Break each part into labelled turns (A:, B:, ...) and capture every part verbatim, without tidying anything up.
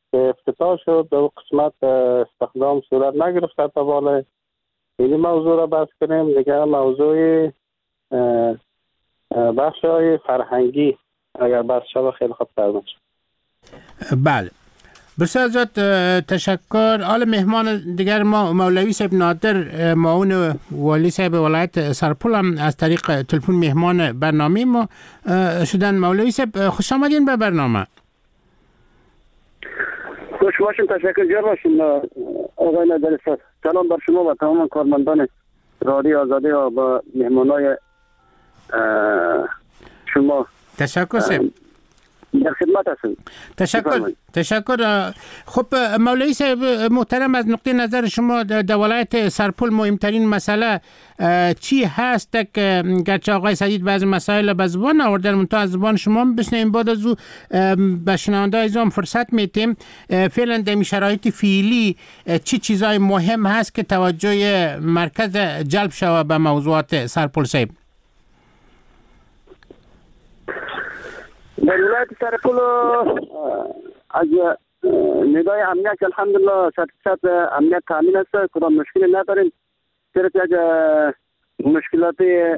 A: که افتتاح شد در قسمت استخدام صورت نگرفت تا بالا این موضوع را بحث کنیم. دیگه موضوع بخش های فرهنگی اگر بحث شد خیلی خوب تر.
B: بله بسیار زیاد تشکر. حال مهمان دیگر ما مولوی صاحب نادر معاون والی صاحب ولایت سرپل هم از طریق تلفن مهمان برنامه ما شدن. مولوی صاحب خوش آمدین به برنامه.
C: خوش باشین، تشکر جان باشین آقای نادر صاحب. سلام بر شما و تمام کارمندان رادیو آزادی و با مهمانای شما.
B: تشکر صاحب.
C: در خدمت هستم.
B: تشکر تشکر. خب مولوی صاحب محترم، از نقطه نظر شما در ولایت سرپل مهمترین مسئله چی هست که گرچه آقای سدید بعض مسائل به زبان آوردن منتها از زبان شما بشنویم بعد از او به شنونده ایزام فرصت میتیم فعلا در شرایط فعلی چی چیزای مهم هست که توجه مرکز جلب شود به موضوعات سرپل صاحب؟
C: در ولایت سرپل از ندای امنیت الحمدلله صد صد امنیت تامین است، کدام مشکلی نداریم. صرف یک مشکلات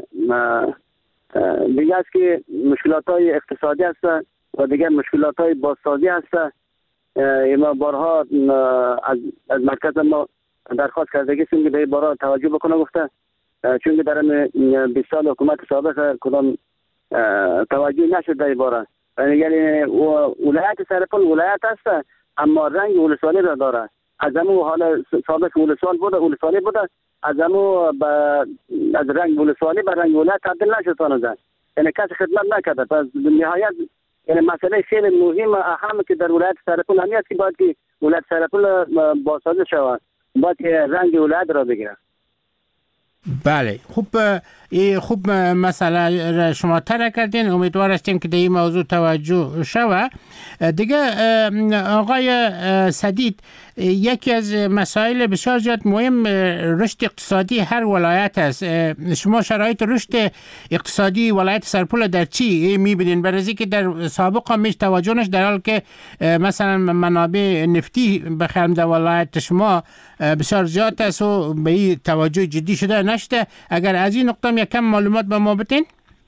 C: دیگه است که مشکلات های اقتصادی است و دیگه مشکلات های بازسازی است. ما بارها از از مرکز ما درخواست کرده که به بارها توجه بکنه گفته، چون در بیست سال حکومت سابق کدام توجه نشد در باره. یعنی ولایت سرپل ولایت است اما رنگ ولسوالی را داره. از همون حال سابق ولسوال بوده ولسوالی بوده از همون از رنگ ولسوالی به رنگ ولایت تبدیل نشد تانده. یعنی کسی خدمت نکرده. پس نهایت یعنی مسئله خیلی مهم اهم که در ولایت سرپل همیست که باید که ولایت سرپل بازسازی شود، باید که رنگ ولایت را بگیره.
B: بله خوب خوب مسئله را شما طرح کردین. امیدوار هستیم که در این موضوع توجه شوه. دیگه آقای سدید، یکی از مسائل بسیار زیاد مهم رشد اقتصادی هر ولایت است. شما شرایط رشد اقتصادی ولایت سرپل در چی میبینین؟ برای که در سابق هم توجه نشد، در حال که مثلا منابع نفتی بخرم در ولایت شما بسیار زیاد است و به این توجه جدی شده نشده. اگر از این نقطه یک کم معلومات به ما بتین.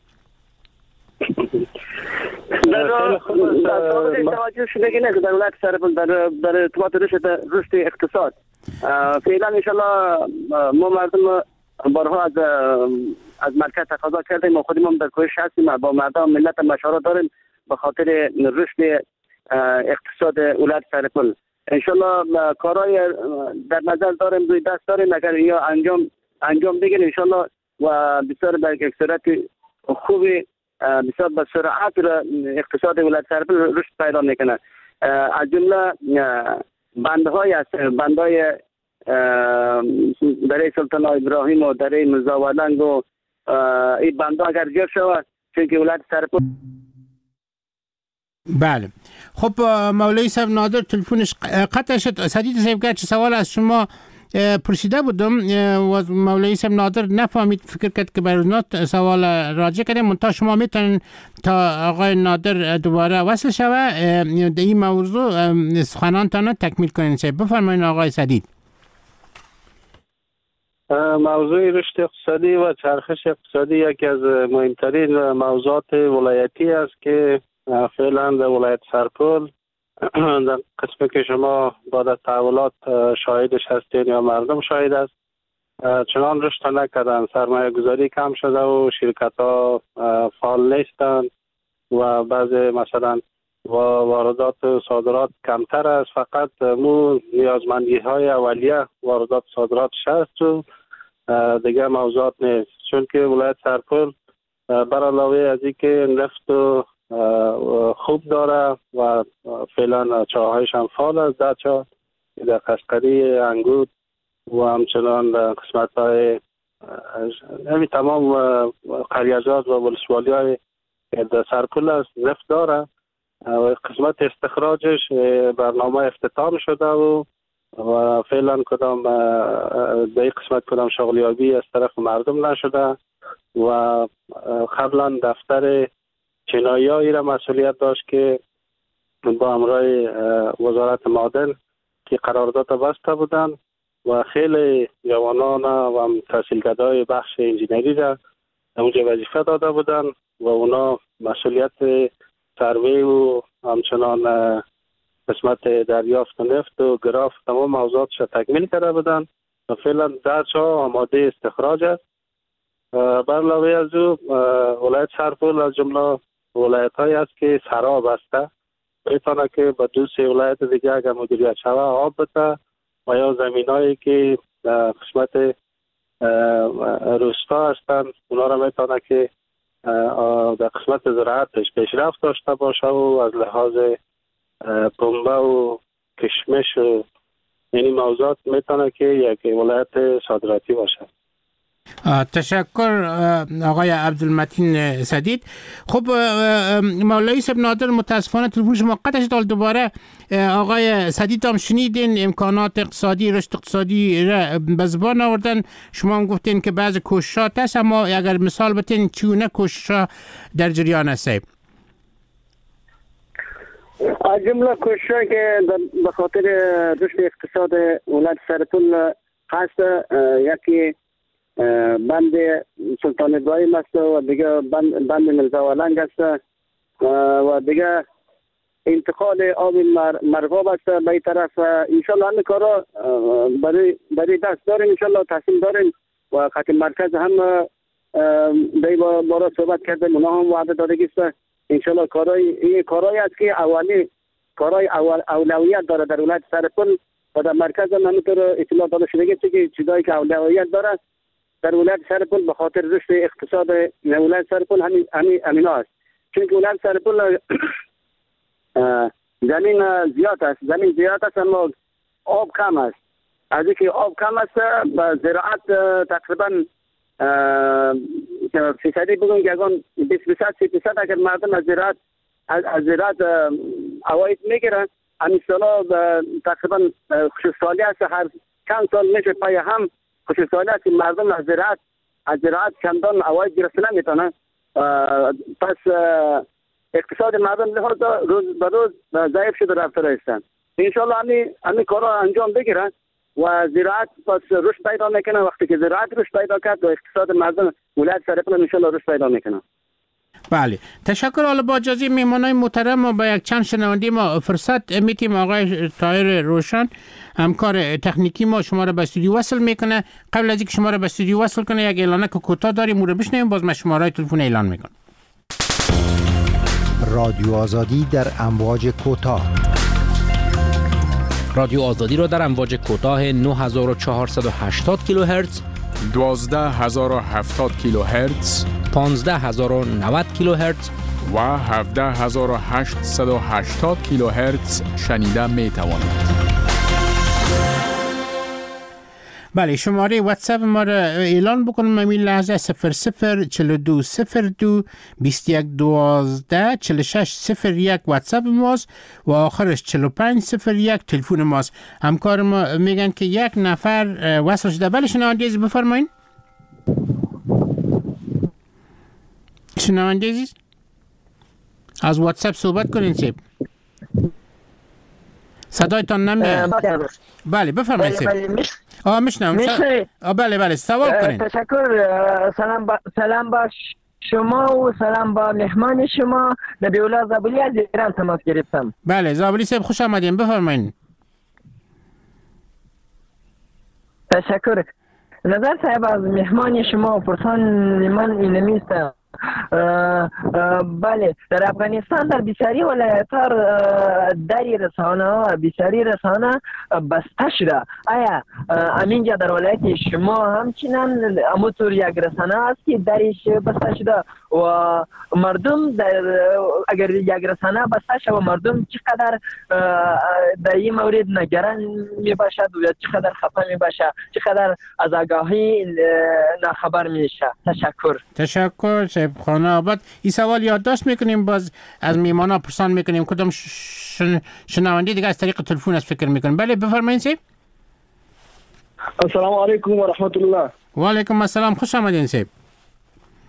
C: در توجه شده که نه در ولایت سرپل در در ارتباط رشد اقتصاد فعلا ان شاء الله ما مردم بارها از از مرکز تقاضا کردیم و خودمون در کوشش هستیم با مردم ملت مشوره داریم به خاطر رشد اقتصاد ولایت سرپل. ان شاء الله کارهای در نظر داریم، روی دست داریم. اگر یا انجام انجام بگیریم ان شاء الله و بسیار به یک صورت خوبی بسیار به سرعت اقتصاد ولایت سرپل رشد پیدا میکنه. از جمله بندهای هست، بندهای دره سلطان ابراهیم و دره مزاولنگ و این بندها اگر جور شود چون که ولایت سرپل.
B: بله خب مولوی صاحب نادر تلفنش قطع شد. سدید صاحب گرچه سوال از شما پرسیده بودم و مولوی صاحب نادر نفهمید، فکر کرد که برونات سوال راجع کردیم. منتها شما میتونین تا آقای نادر دوباره وصل شوه در این موضوع سخنانتان تکمیل کنین. بفرمایید آقای سدید.
A: موضوع رشد اقتصادی و چرخش اقتصادی یکی از مهمترین موضوعات ولایتی است که فعلا در ولایت سرپل در قسمی که شما بعد تحولات شاهدش هستین یا مردم شاهد است چنان رشد نکردن، سرمایه گذاری کم شده و شرکت ها فعال نیستند و بعض مثلا واردات و صادرات کمتر است. فقط مو نیازمندی های اولیه واردات صادرات شست و دیگه موضوعات نیست. چون که ولایت سرپل بر علاوه از اینکه نفت و خوب داره و فعلا چاهایش هم فعال است، در چاه در قشقری انگود و همچنان در قسمت های همین تمام قریزات و ولسوالی های در سرپل است نفت داره و قسمت استخراجش برنامه افتتاح شده و و فعلا کدام در این قسمت کدام شغلیابی از طرف مردم نشده و قبلا دفتر چینایی را مسئولیت داشت که با همراه وزارت معدن که قرارداد بسته بودند و خیلی جوانان و تحصیلکردهای بخش انجینری را اونجا وظیفه داده بودند و اونا مسئولیت سروی و همچنان قسمت دریافت نفت و گراف تمام موضوعاتش تکمیل کرده بودند و فعلا درچ ها آماده استخراج است. بر علاوه از او ولایت سرپل از جمله ولایت هایی است که سرا بسته بتانه که با دو سه ولایت دیگه اگر مدیریت شوه آب بده و یا زمین هایی که قسمت روستا هستند اونا را میتونه که در قسمت زراعتش پیشرفت داشته باشه و از لحاظ پنبه و کشمش و یعنی موضوعات میتونه که یک ولایت صادراتی باشه.
B: تشکر آقای عبدالمتین سدید. خب مولوی صاحب نادر متاسفانه تلفن شما قطع شد. دوباره آقای سدید هم شنیدین امکانات اقتصادی رشد اقتصادی را به زبان آوردن. شما هم گفتین که بعض کوششات هست، اما اگر مثال بتین چونه کوششات در جریان است؟
C: از جمله کوششی که به خاطر رشد اقتصاد ولایت سرپل هست، یکی بند سلطان ابراهیم است و دیگه بند بند ملزاولنگ است و دیگه انتقال آب مرغاب است به این طرف. انشالله همه کارا برای برای دست داریم، انشالله تصمیم داریم و خط مرکز هم به بارا صحبت کردیم، اونا هم وعده دادگی است. انشالله کارای این کارایی است که اولی کارای اول اولویت داره در ولایت سرپل و در مرکز هم همینطور اطلاع داده شده که چیزایی که اولویت داره در ولایت سرپل به خاطر رشد اقتصاد ولایت سرپل همین همین همینا است. چون ولایت سرپل زمین زیاد است، زمین زیاد است اما آب کم است. از اینکه آب کم است با زراعت تقریبا فیصدی بگویم که اگه بیست درصد سی درصد اگر مردم از زراعت از زراعت عواید میگیرن، همین سالا تقریبا خصوصالی است، هر چند سال میشه پای هم خصوصالی است که مردم از زراعت از زراعت چندان عواید گرفته نمیتونن. پس اقتصاد مردم لحاظ روز به روز ضعیف شده رفته هستند. انشالله همین همین کارا انجام بگیرن و زراعت پس رشد پیدا میکنه. وقتی که زراعت رشد پیدا کرد و اقتصاد مردم ولایت سرپل انشالله رشد پیدا میکنه.
B: بله، تشکر. حالا با اجازه میهمانای محترم و با یک چند شنونده ما فرصت میتیم آقای طاهر روشن همکار تکنیکی ما شما را به استودیو وصل میکنه. قبل از اینکه شما را به استودیو وصل کنه یک اعلانه که کوتاه داریم اون رو بشنویم، باز من شماره تلفن اعلان میکنم.
D: رادیو آزادی در امواج کوتاه.
E: رادیو آزادی را در امواج کوتاه نه هزار و چهارصد و هشتاد کیلوهرتز،
F: دوازده هزار و هفتاد کیلوهرتز،
E: پانزده هزار و نود کیلوهرتز
F: و هفده هزار و هشتصد و هشتاد کیلوهرتز شنیده می توانید.
B: بله، شماره واتساپ ما را اعلان بکنم. همین لحظه صفر صفر چهل و دو صفر دو بیست و یک دوازده چهل و شش صفر یک واتساپ ماست و آخرش چهل و پنج صفر یک تلفن ماست. همکار ما میگن که یک نفر وصل شده. بله شنونده عزیز بفرمایید. شنونده عزیز از واتساپ صحبت کنین سیب. صدایتان نمیاد. بله بفرمایید سیب. آه میشنم. آه بله بله سوال کنین.
G: تشکر. سلام با سلام با شما و سلام با مهمان شما. نبی الله زابلی از ایران تماس گرفتم.
B: بله زابلی صاحب خوش آمدین، بفرمایید.
G: تشکر. نظر صاحب از مهمان شما و پرسان من اینمی است. بله در افغانستان در بسیاری ولایت‌ها دری رسانه ها بسیاری رسانه بسته شده. آیا همینجا در ولایت شما همچنان همونطور یک رسانه است که درش بسته شده و مردم در اگر یک رسانه بسته شده و مردم چقدر در این مورد نگران می باشد و چقدر خفه می باشد، چقدر از آگاهی ناخبر میشه؟ تشکر.
B: تشکر صاحب خانه آباد. این سوال یادداشت میکنیم، باز از میمانا پرسان میکنیم کدام شن... شنونده دیگه از طریق تلفن از فکر میکنیم. بله بفرمایید صاحب.
H: السلام علیکم و رحمت الله.
B: و علیکم السلام، خوش آمدین صاحب.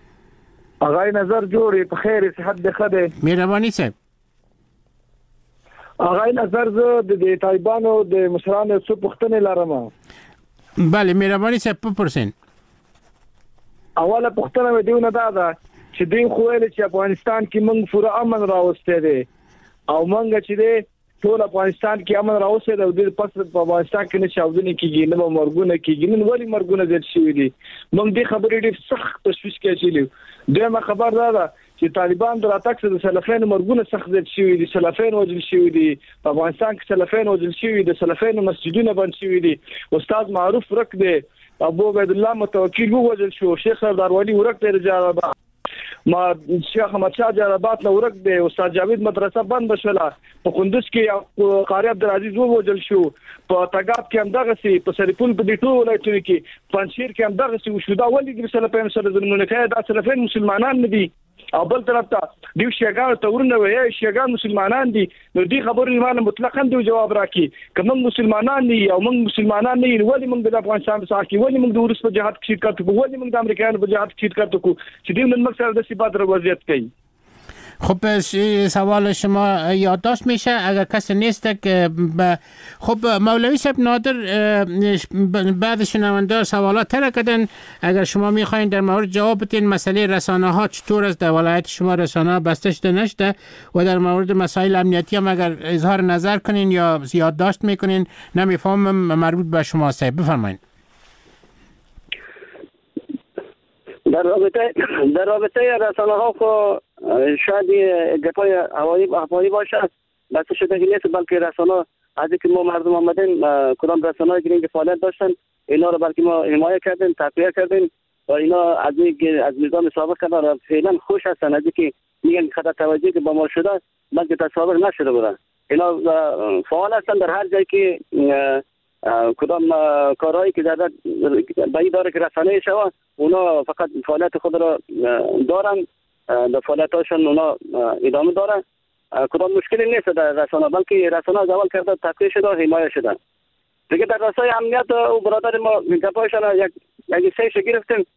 H: آقای نظر جوری بخیر، صحت بخیر.
B: مهربانی صاحب.
H: آقای نظر زه د طالبانو د مشرانو څو پوښتنې لرم.
B: بله مهرباني صاحب بپرسین.
H: اوله پوښتنه مې دیونه دا ده چې دوی خو ویل چې افغانستان کې موږ پوره امن راوستي دي او موږ چې دی ټول افغانستان کې امن راوستي دی او د پس په افغانستان کې نه چاودنې کیږي نه مرګونه کیږي نن ولی مرګونه زیات شوي دي. موږ دې خبرې ډېر سخت تشویش کې چلی. دغه خبر دا ده چې طالبان د راتګ سره د سلفین مرګونه سخت زیات شوي دي. سلفین وجل شوي دي په افغانستان کې، سلفین وجل شوي دي، سلفین مسجدونه بند شوي دي. استاد معروف ورک دی، ابو عبد الله متوکل وجل شو، شیخ سردار ولی ورک دی، رجال ما شیخ احمد شاه جلبات له ورک دی، استاد جاوید مدرسه بند شوله، په کندوز کې قاری عبدالعزیز ووجل شو، په تګاب کې هم دغه سي، په سرپل په دې ټول ولایتونو کې، پنځیر کې هم دغه سي وشو. دا ولې د سلفین سره ظلمونه کوي؟ دا سلفین مسلمانان نه دي او بل طرف ته دیو شیګان ته ورنه وایي شیګان مسلمانان دي. نو دې خبرې معنی مطلقاً دی جواب راکړي کوم مسلمانان دي او موږ مسلمانان نه یو، ولې موږ د افغانستان په ساحه کې، ولې موږ د روس په جهاد کې شرکت کوو، ولې موږ د امریکایانو په جهاد کې شرکت کوو چې دوی نن موږ سره د سیبات وضعیت کوي.
B: خب سوال شما یادداشت میشه اگر کسی نیست که ب... خب مولوی صاحب نادر بعد شنونده سوالات تر کردن، اگر شما میخواین در مورد جواب بدین مسئله رسانه ها چطور است در ولایت شما رسانه ها بسته شده نشده و در مورد مسائل امنیتی هم اگر اظهار نظر کنین یا یادداشت میکنین نمیفهمم مربوط به شما صاحب بفرمایید.
C: در رابطه در رابطه رسانه ها خو شاید گپای هوایی هوایی باشه، بس شده که نیست، بلکه رسانه از اینکه ما مردم آمدیم کدام رسانه‌ای که این فعالیت داشتن اینا رو بلکه ما حمایت کردیم، تقویت کردیم و اینا از اینکه از نظام سابق کردن فعلا خوش هستن، از اینکه میگن خطر توجهی که با ما شده بلکه تصاویر نشده بودن. اینا فعال هستن در هر جایی که کدام کارهایی که در بایی داره که رسانه شوه، اونا فقط فعالیت خود را دارن، در فعالیتاشون اونا ادامه داره. کدام مشکلی نیست در رسانه، بلکه رسانه از اول کرده تقویت شده و حمایت شده. دیگه در رسای امنیت او برادر ما گپایشان یک یک سیش گرفتیم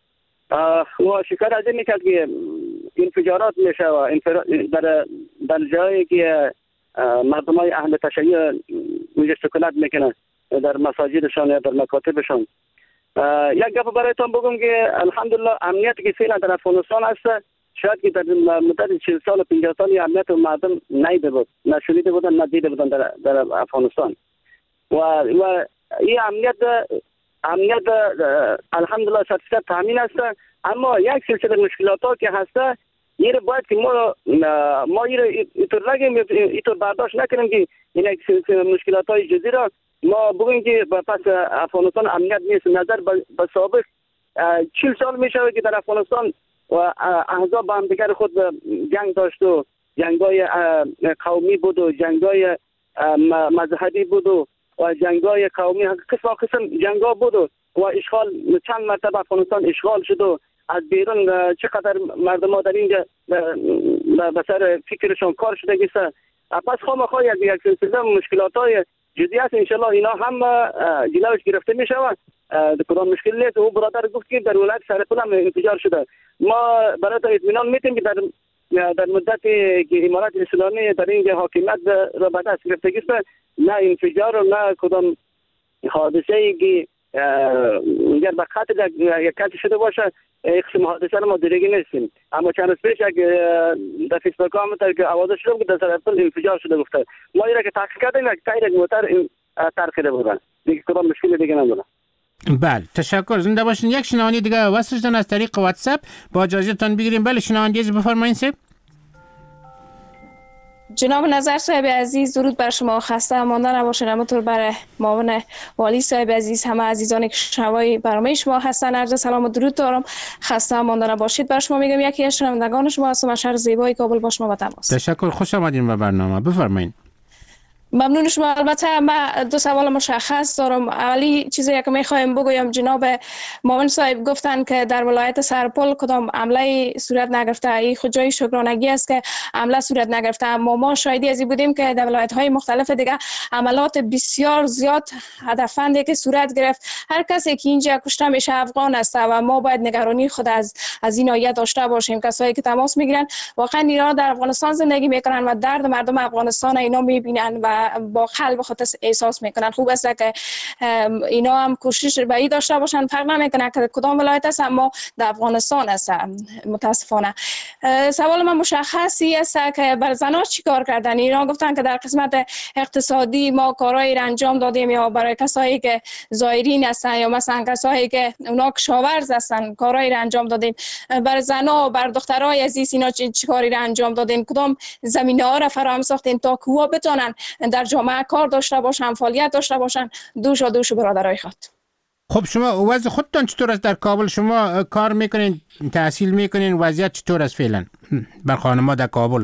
C: و شکایت از این میکرد که انفجارات میشه و در در جایی که مردمای اهل تشیع اونجا سکونت میکنه در مساجدشان یا در مکاتبشان. یک گپ برایتان بگم که الحمدلله امنیتی که فعلا در افغانستان هست شاید که در مدت چهل سال و پنجاه سال امنیت مردم نیده بود، نشنیده بودن، ندیده بودن در در افغانستان. و و این امنیت امنیت الحمدلله صد درصد تامین است، اما یک سلسله مشکلات ها که هست این باید که ما ما اینطور نگیم، اینطور برداشت نکنیم که این یک سلسله مشکلات های جدی را ما بگیم که پس افغانستان امنیت نیست. نظر به سابق چهل سال میشه که در افغانستان و احزاب با هم دیگر خود جنگ داشت و جنگای قومی بود و جنگای مذهبی بود و جنگای قومی، قسم قسم جنگا بود و اشغال چند مرتبه افغانستان اشغال شد و از بیرون چقدر مردم ها در اینجا به سر فکرشون کار شده گیسته. پس خواهی یک یک سلسله مشکلات های جدی هست، انشالله اینا هم جلوش گرفته می شود. کدام مشکل نیست. او برادر گفت که در ولایت سرپل هم انفجار شده. ما برای تا اطمینان میتیم که در در مدت که امارات اسلامی در اینجا حاکمیت را به دست گرفته است نه انفجار و نه کدام حادثه ای که اگر به قتل یک کسی شده باشه قسم حادثه ما دیگه نیستیم. اما چند روز پیش یک در فیسبوک هم تا که آواز شده که در سرپل انفجار شده گفته. ما اینا که تحقیق کردیم یک تایر موتر ترخیده بودن. دیگه کدام مشکل دیگه نداره.
B: بله تشکر، زنده باشین. یک شنوندی دیگه وصل شدن از طریق واتساپ، با اجازهتون بگیریم. بله شنوندی بفرمایید سه.
I: جناب نظر صاحب عزیز، درود بر شما، خسته مانده نباشین. همونطور بر معاون والی صاحب عزیز، همه عزیزانی که شنوای برنامه شما هستن عرض سلام و درود دارم. خسته مانده نباشید. بر شما میگم یکی از شنوندگان شما هستم از شهر زیبای کابل با شما با تماس.
B: تشکر، خوش آمدین به برنامه، بفرمایید.
I: ممنون شما. البته من دو سوال مشخص دارم. اولی چیزی که میخوایم بگویم، جناب معاون صاحب گفتن که در ولایت سرپل کدام عمله صورت نگرفته. این خود جای شکرانگی است که عمله صورت نگرفته، اما ما شاهدی از این بودیم که در ولایت های مختلف دیگه عملات بسیار زیاد هدفمندی که صورت گرفت. هر کسی که اینجا کشته میشه افغان است و ما باید نگرانی خود از از این ناحیه داشته باشیم. کسایی که تماس میگیرن واقعا اینا در افغانستان زندگی میکنن و درد مردم افغانستان اینا میبینن و با قلب خود احساس میکنن. خوب است که اینا هم کوشش به این داشته باشن، فرق نمیکنه که کدام ولایت است، اما در افغانستان است. متاسفانه سوال من مشخصی است که بر زنان چی کار کردن. اینا گفتن که در قسمت اقتصادی ما کارایی را انجام دادیم، یا برای کسایی که زایرین هستن یا مثلا کسایی که اونا کشاورز هستن کارایی را انجام دادیم. بر زنان، بر دخترای عزیز اینا چی, چی کاری را انجام دادین؟ کدام زمینه‌ها را فراهم ساختین تا که بتونن در جامعه کار داشته باشن، فعالیت داشته باشن؟ دوش و دوش برادرای خود.
B: خب شما وضع خودتان چطور است در کابل؟ شما کار میکنین، تحصیل میکنین، وضعیت چطور است فعلا بر خانما در کابل؟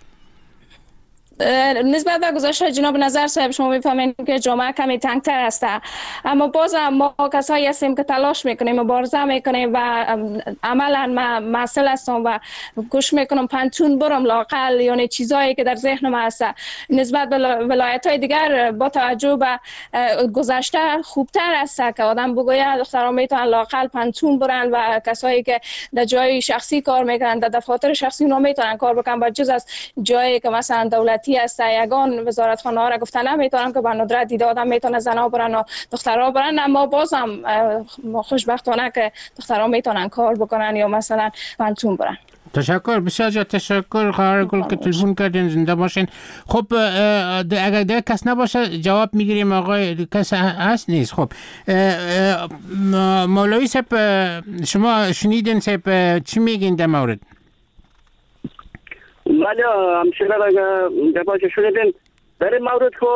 I: نسبت به گذشته جناب نظر صاحب شما میفهمین که جامعه کمی تنگتر است، اما باز ما کسایی هستیم که تلاش میکنیم، مبارزه میکنیم و عملا ما مسئله هستم و کوشش میکنم پنتون برم لاقل، یعنی چیزایی که در ذهنم هست نسبت به ولایت های دیگر با توجه به گذشته خوبتر است که آدم بگوید دختران میتونن لاقل پنتون برن و کسایی که در جای شخصی کار میکنن در دفاتر شخصی اونا میتونن کار بکنن، با جز از جایی که مثلا دولتی است یگان وزارتخانه ها را گفتن نمیتونم که به ندرت دیده آدم میتونه زنا برن و دخترها برن، اما بازم خوشبختانه که دخترها میتونن کار بکنن یا مثلا پنتون برن.
B: تشکر، بسیار زیاد تشکر خواهر گل که تلفن کردین، زنده باشین. خب اگر دیگه کس نباشه جواب میگیریم. آقای کس هست نیست؟ خب مولوی صاحب شما شنیدین صاحب چی میگین در مورد؟
C: بله همچنین اگر جواب شنیدین در این مورد خو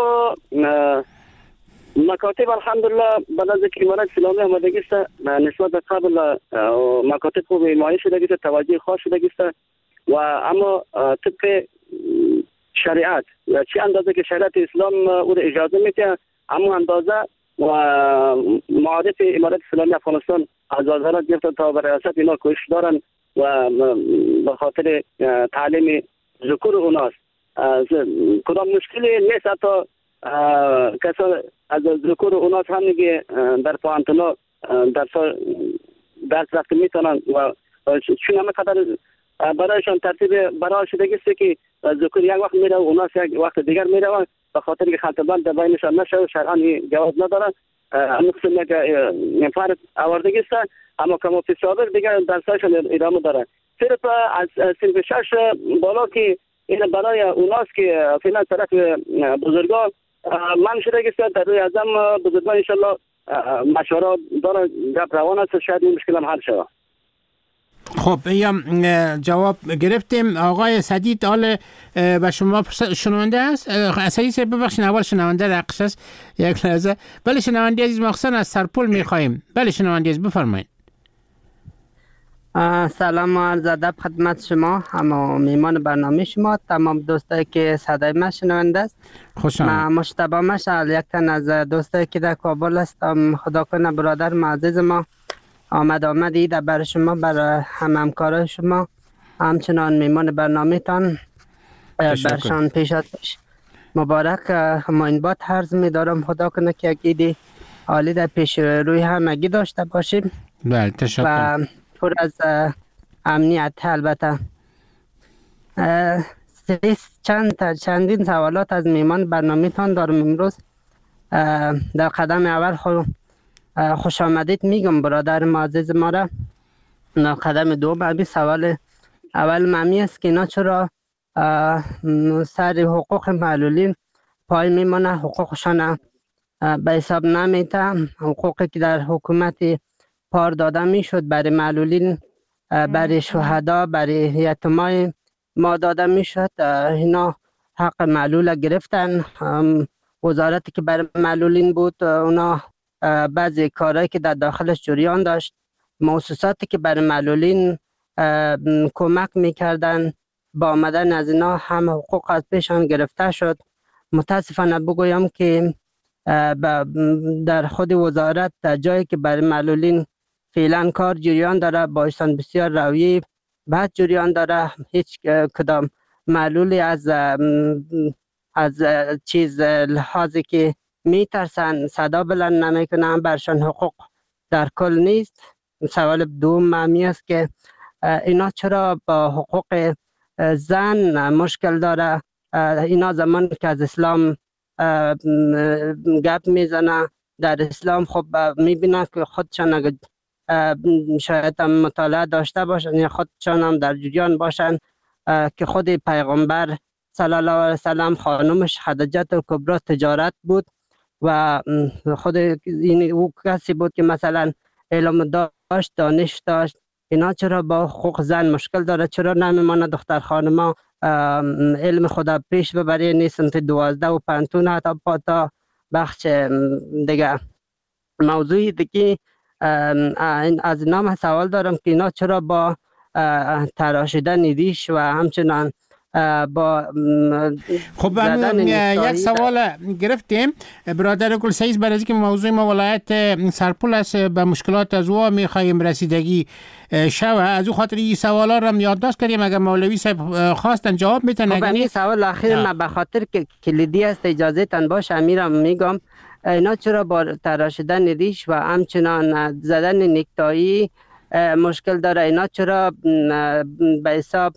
C: مکاتب الحمدلله بعد از که امارت اسلامی آمدگی است نسبت به قبل مکاتب خوب حمایت شده است، توجه خاص شده است و اما طبق شریعت یا چه اندازه که شریعت اسلام او را اجازه میده اما اندازه و معارف امارت اسلامی افغانستان از وزارت گرفته تا به ریاست اینا کوشش دارن و به خاطر تعلیم ذکور اوناست. کدام مشکلی نیست، حتی کسا از ذکور اوناست هم میگه در پوانتونا در درس رفته میتونن و چون همه قدر برایشان ترتیب برای شدگی است که ذکور یک وقت میره و اوناست یک وقت دیگر میره و به خاطر که خلطبند در بینشان نشه و شرعا جواز ندارن اما قسم یک فرد آوردگی است، اما کما فی سابق دیگر درسایشان ادامه داره. صرف از صنف شش بالا که این برای اوناست که فعلا طرف بزرگا من شده است در روی ازم بزرگان انشالله مشوره داره گپ روان است، شاید این مشکل هم حل شود.
B: خب یا جواب گرفتیم. آقای سدید آل به شما شنونده است؟ سدید صاحب ببخشید اول شنونده رقص است یک لحظه. بله شنونده عزیز مخصوصا از سرپل میخواهیم. بله شنونده عزیز بفرمایید.
J: سلام و عرض ادب خدمت شما، اما میمان برنامه شما، تمام دوستایی که صدای من شنونده است.
B: خوش آمدید.
J: من مشتبه مشعل یک تن از دوستایی که در کابل هستم. خدا کنه برادر معزز ما آمد آمدی در برای شما، برای هم همکارای شما، همچنان میمان برنامه تان برشان پیشاتش مبارک ماینبات عرض می دارم. خدا کنه که یکی عالی در پیش روی همگی داشته باشیم.
B: بله تشکر.
J: و پر از امنیت. البته چند چندین سوالات از میمان برنامه تان دارم امروز. در قدم اول خو خوش آمدید میگم برادر معزز ما را. در قدم دوم ابی سوال اول ممی است که اینا چرا سر حقوق معلولین پای میمانه، حقوقشان به حساب نمیته، حقوقی که در حکومت پار داده میشد برای معلولین، برای شهدا، برای یتیمای ما داده میشد، اینا حق معلول گرفتن. وزارتی که برای معلولین بود اونا بعضی کارهایی که در داخلش جریان داشت، مؤسساتی که برای معلولین کمک میکردن با آمدن از اینا هم حقوق از پیشان گرفته شد. متاسفانه بگویم که در خود وزارت جایی که برای معلولین فعلا کار جریان داره بایستان بسیار رویه بعد جریان داره، هیچ کدام معلولی از از چیز لحاظی که میترسن صدا بلند نمیکنن برشان حقوق در کل نیست. سوال دوم معمی است که اینا چرا با حقوق زن مشکل داره؟ اینا زمان که از اسلام گپ میزنه در اسلام خب میبینن که خودشان اگر شاید هم مطالعه داشته باشن یا خودشان هم در جریان باشن که خود پیغمبر صلی الله علیه وسلم خانمش خدیجه الکبری تجارت بود و خود این او کسی بود که مثلا علم داشت، دانش داشت. اینا چرا با حقوق زن مشکل داره؟ چرا نمیمانه دختر خانما علم خدا پیش ببری؟ نیستن تا دوازده و پنتون حتی تا بخش دیگه. موضوعی دیگه از نام سوال دارم که اینا چرا با تراشیدن ریش و همچنان با
B: خب یک سوال گرفتیم برادر گل سعید برای اینکه موضوع ما ولایت سرپل است، به مشکلات از او میخوایم رسیدگی شوه، از او خاطر این سوالا رو یادداشت کردیم. اگر مولوی صاحب خواستن جواب میتن.
J: خب این سوال اخیر من به خاطر که کلیدی است اجازه تن باشه امیرم میگم اینا چرا با تراشیدن ریش و همچنان زدن نکتایی مشکل داره؟ اینا چرا به حساب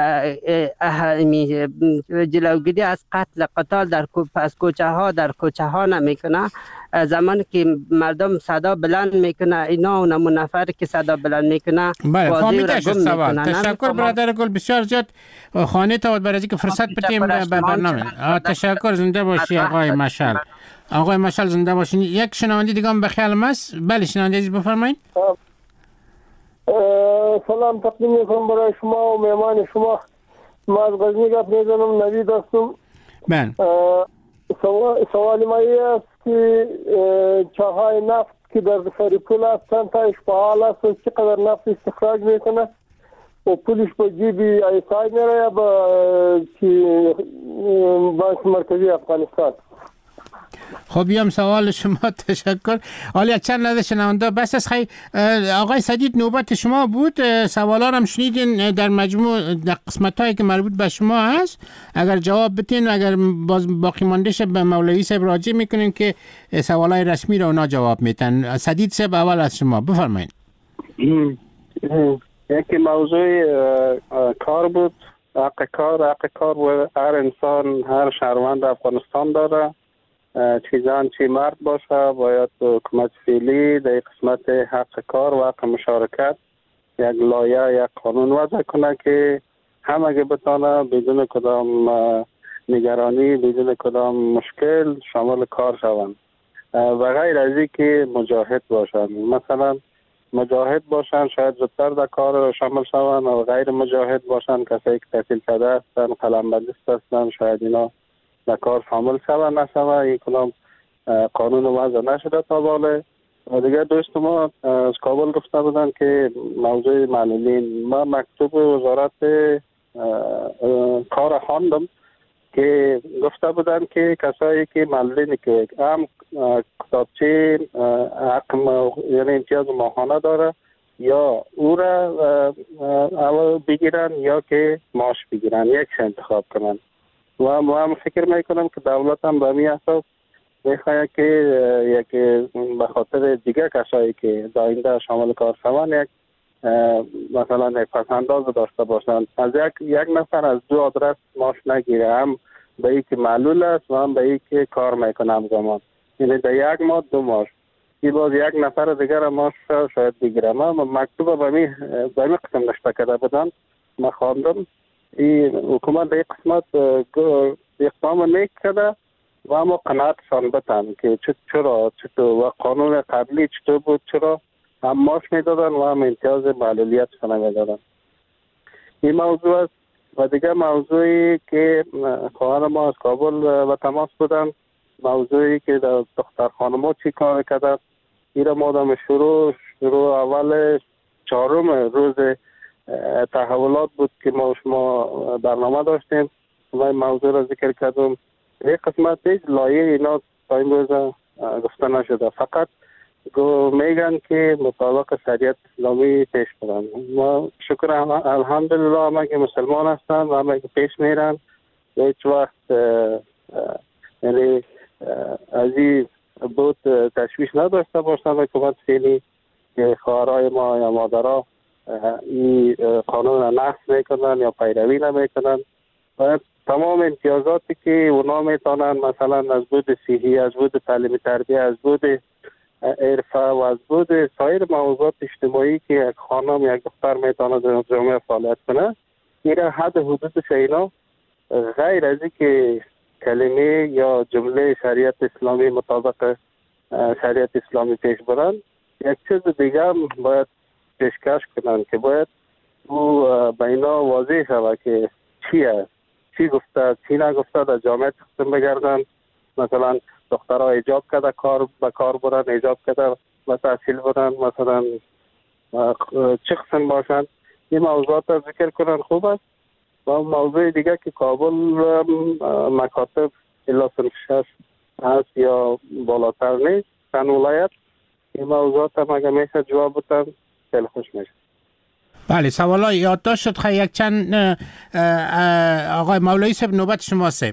J: جلوگیری از قتل قتال در از کوچه ها در کوچه ها نمیکنه؟ زمانی که مردم صدا بلند میکنه اینا اون نفر که صدا بلند میکنه
B: بله فهمیده شد سوال. تشکر برادر گل، بسیار زیاد خانه تا برای اینکه فرصت بدیم به برنامه. تشکر، زنده باشی آقای مشعل. آقای مشعل زنده باشین. یک شنونده دیگه هم به خیالم است. بله شنونده عزیز بفرمایید.
K: سلام تقدیم میکنم برای شما و مهمان شما. ما از غزنی گپ میزنم، نوید هستم.
B: بله
K: سوال ما است که چاهای نفت که در سرپل هستند تایش فعال است و چقدر نفت استخراج میکنه و پولش به جیب ایسای میره یا به بانک مرکزی افغانستان؟
B: خب یم سوال شما. تشکر. حالا چند لحظه شنونده بس از خیلی آقای سدید نوبت شما بود. سوالا هم شنیدین در مجموع در قسمت هایی که مربوط به شما هست. اگر جواب بتین، اگر باز باقی مانده شه به مولوی صاحب راجع میکنین که سوالای رسمی رو اونا جواب میتن. سدید صاحب اول از شما بفرمایید.
A: یکی موضوع کار بود، حق کار. حق کار و هر انسان، هر شهروند افغانستان داره، چیزان چی مرد باشه باید حکومت فعلی در قسمت حق کار و حق مشارکت یک لایحه یک قانون وضع کنه که همه بتانه بدون کدام نگرانی، بدون کدام مشکل شامل کار شوند و غیر از این که مجاهد باشند. مثلا مجاهد باشند شاید زودتر در کار شامل شوند و غیر مجاهد باشند کسایی که تحصیل کرده هستند، قلمبندیست هستند، شاید اینا در کار شامل شوه نشوه. یک کلام قانون وضع نشده تا باله. و دیگه دوست ما از کابل گفته بودن که موضوع معلولین، ما مکتوب وزارت کار خواندم که گفته بودن که کسایی که معلولین که هم کتابچه حق یعنی امتیاز ماهانه داره یا او را اول بگیرن یا که معاش بگیرن، یک انتخاب کنن. و ما هم فکر میکنم که دولت هم به می اساس بخواهد که یک به خاطر دیگه کسایی که داینده شامل کار شوند یک مثلا یک پسنداز داشته باشند. از یک یک نفر از دو آدرس معاش نگیره، هم به ای که معلول است و هم به ای که کار میکنه همزمان. یعنی در یک ماه دو معاش. این باز یک نفر دیگر معاش شاید بگیره. ما مکتوب به می به می قسم نشته کرده بودن، ما خواندم. این حکومت در قسمت اقدام نیک کرده و اما قناعتشان بتن که چرا چطور و قانون قبلی چطور بود، چرا هم معاش میدادن و هم امتیاز معلولیتشان میدادن. این موضوع است. و دیگه موضوعی که خواهر ما از کابل و تماس بودن، موضوعی که در دختر خانما چی کار کردن. این را ما در شروع شروع اول چهارم روز تحولات بود که ما شما برنامه داشتیم و این موضوع را ذکر کردم یک قسمت هیچ لایه اینا تا این روز گفته نشده، فقط میگن که مطابق شریعت اسلامی پیش برن. ما شکر الحمدلله همه که مسلمان هستن و همه که پیش میرن و هیچ وقت یعنی از این بود تشویش نداشته باشن حکومت فعلی که خواهرای ما یا مادرها این قانون را نقض میکنن یا پیروی نمیکنن و تمام امتیازاتی که اونا میتونن مثلا از بود صحی، از بود تعلیم تربیه، از بود عرفه و از بود سایر موضوعات اجتماعی که یک خانم یک دختر میتونه در جامعه فعالیت کنه، این حد حدودش اینا غیر از که کلمه یا جمله شریعت اسلامی مطابق شریعت اسلامی پیش برن، یک چیز دیگه هم باید پیشکش کنن که باید او بینا واضح شود که چیه، چی گفته، چی نگفته، در جامعه قسم بگردن. مثلا دخترها ایجاب کرده کار به کار برن، ایجاب کرده و تحصیل برن، مثلا چه قسم باشن، این موضوعات را ذکر کنن خوب است. و موضوع دیگه که کابل مکاتب الا صنف شش هست یا بالاتر نیست، چند ولایت، این موضوعات هم اگر میشه جواب بودن خیلی خوش میشه.
B: بله، سوالا یادداشت شد. خیلی یک چند آقای مولایی صاحب نوبت شما سه.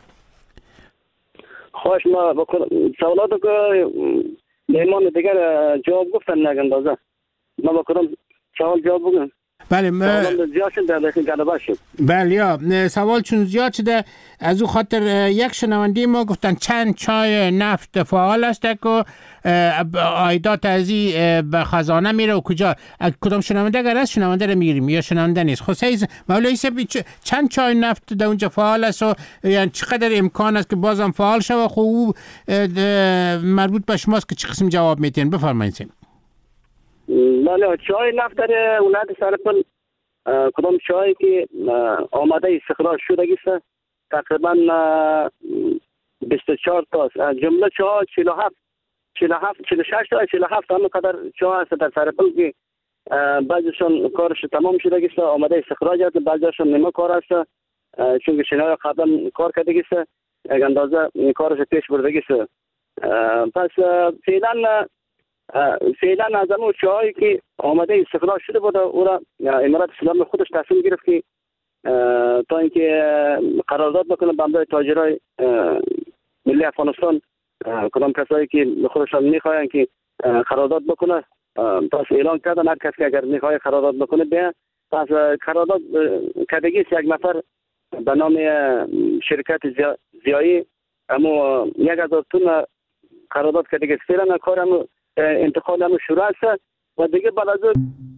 C: خوش ما بکنم سوالات که مهمان دیگر جواب گفتن نگه اندازه ما بکنم سوال جواب بگم.
B: بله م...
C: زیاد شد در داخل گلبه شد.
B: بله یا سوال چون زیاد شده از او خاطر یک شنونده ما گفتن چند چای نفت فعال است که عایدات از این به خزانه میره و کجا کدام شنونده اگر است شنونده رو میگیریم یا شنونده نیست. خصوصا مولایی صاحب چند چای نفت در اونجا فعال است و یعنی چقدر امکان است که بازم فعال شود؟ خب او مربوط به شماست که چه قسم جواب میتین، بفرمایید.
C: بله، چای نفت در ولایت سرپل کدام چایی که آماده استخراج شده است تقریبا بیست و چهار تا جمله چای چهل و هفت چهل و هفت چهل و شش تا چهل و هفت همه قدر چای است در سرپل که بعضیشون کارش تمام شده است آماده استخراج است، بعضیشون نیمه کار است چون شنای قبلا کار کرده است یک اندازه کارش پیش برده است. پس فعلا فعلا از همون چاهایی که آماده استخراج شده بود او را امارات اسلامی خودش تصمیم گرفت که تا اینکه قرارداد بکنه با همراه تاجرای ملی افغانستان، کدام کسایی که خودشان میخواین که قرارداد بکنه، پس اعلان کردن هر کسی که اگر میخواد قرارداد بکنه بیا. پس قرارداد کردگی یک نفر به نام شرکت زیایی اما یک هزار تن قرارداد کردگی فعلا کارم انتقال هم شروع است و دیگه بعد از